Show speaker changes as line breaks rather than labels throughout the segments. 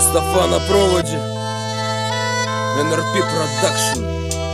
Мустафа на проводе, НРП Продакшн.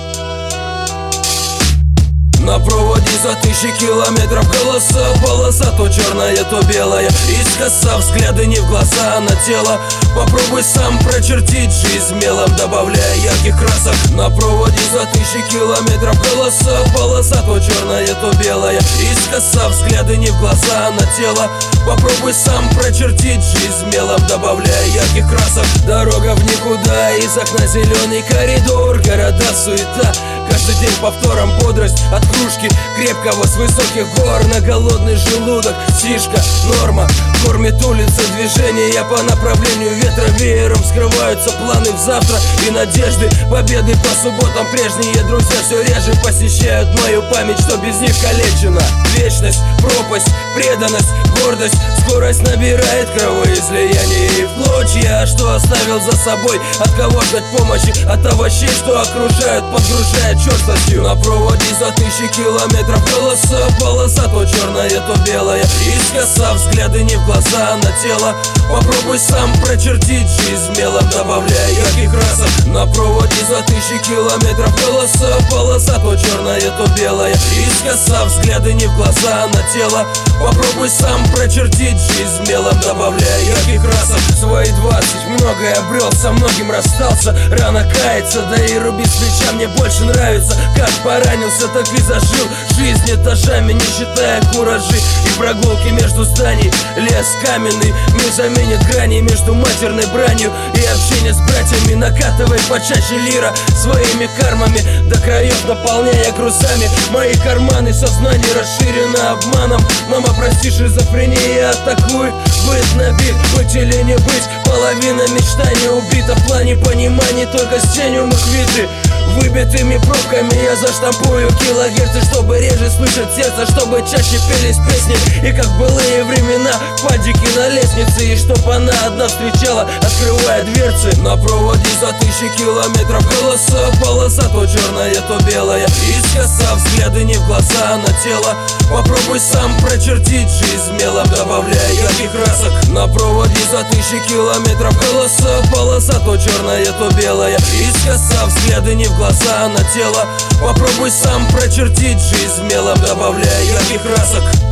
На проводе за тысячи километров голоса, полоса то черная, то белая. Искоса взгляды не в глаза, а на тело. Попробуй сам прочертить жизнь мелом, добавляя ярких красок. На проводе за тысячи километров голоса, полоса то черная, то белая. Искоса взгляды не в глаза, а на тело. Попробуй сам прочертить жизнь мелом, добавляя ярких красок. Дорога в никуда, из окна зеленый коридор. Города суета, каждый день повтором бодрость от кружки крепкого с высоких гор. На голодный желудок сишка, норма. Кормит улица движения по направлению ветра. Веером скрываются планы в завтра и надежды победы по субботам. Прежние друзья все реже посещают мою память, что без них калечена. Вечность, пропасть, преданность, гордость. Скорость набирает кровоизлияние и в клочья. Что оставил за собой, от кого ждать помощи? От овощей, что окружают, подгружая черствостью. На проводе за тысячи километров голоса, полоса то черная, то белая. Искоса взгляды не в глаза, а на тело. Попробуй сам прочертить жизнь мелом, добавляя ярких красок. На проводе за тысячи километров голоса, полоса то черная, то белая. Искоса взгляды не в глаза, а на тело. Попробуй сам прочертить жизнь мелом, добавляя ярких красок. В свои 20 многое обрел, со многим расстался. Рано кается, да и рубить с плеча мне больше нравится. Как поранился, так и зажил. Жизнь этажами, не считая куражи и прогулки между зданий. Лес каменный не заменит грани между матерной бранью и общение с братьями. Накатывай почаще лира своими кармами, до краев наполняя грузами мои карманы. Сознание расширено обманом. Мама, прости, шизофрения атакует. Быть на бит, быть или не быть. Половина мечтаний убита в плане понимания, только с тенью мы квиты. Выбитыми пробками я заштампую килогерцы, чтобы реже слышать сердце, чтобы чаще пелись песни. И как былые времена, падики на лестнице. И чтоб она одна встречала, открывая дверцы. На проводе за тысячи километров голоса, полоса то черная, то белая. Искоса взгляды не в глаза, а на тело. Попробуй сам прочертить жизнь мелом, добавляя ярких красок. На проводе за тысячи километров голоса, полоса то черная, то белая. Искоса взгляды не в глаза, а на тело. Попробуй сам прочертить жизнь мелом, добавляя ярких красок.